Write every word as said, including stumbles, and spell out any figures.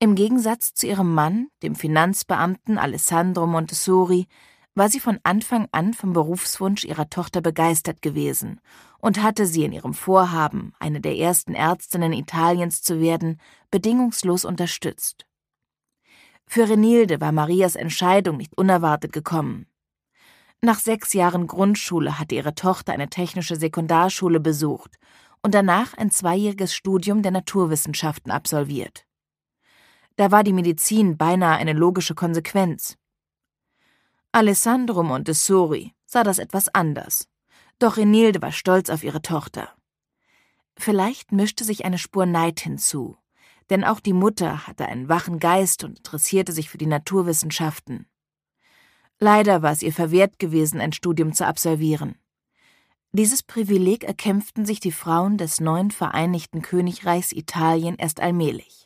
Im Gegensatz zu ihrem Mann, dem Finanzbeamten Alessandro Montessori, war sie von Anfang an vom Berufswunsch ihrer Tochter begeistert gewesen und hatte sie in ihrem Vorhaben, eine der ersten Ärztinnen Italiens zu werden, bedingungslos unterstützt. Für Renilde war Marias Entscheidung nicht unerwartet gekommen. Nach sechs Jahren Grundschule hatte ihre Tochter eine technische Sekundarschule besucht und danach ein zweijähriges Studium der Naturwissenschaften absolviert. Da war die Medizin beinahe eine logische Konsequenz. Alessandro Montessori sah das etwas anders, doch Renilde war stolz auf ihre Tochter. Vielleicht mischte sich eine Spur Neid hinzu, denn auch die Mutter hatte einen wachen Geist und interessierte sich für die Naturwissenschaften. Leider war es ihr verwehrt gewesen, ein Studium zu absolvieren. Dieses Privileg erkämpften sich die Frauen des neuen Vereinigten Königreichs Italien erst allmählich.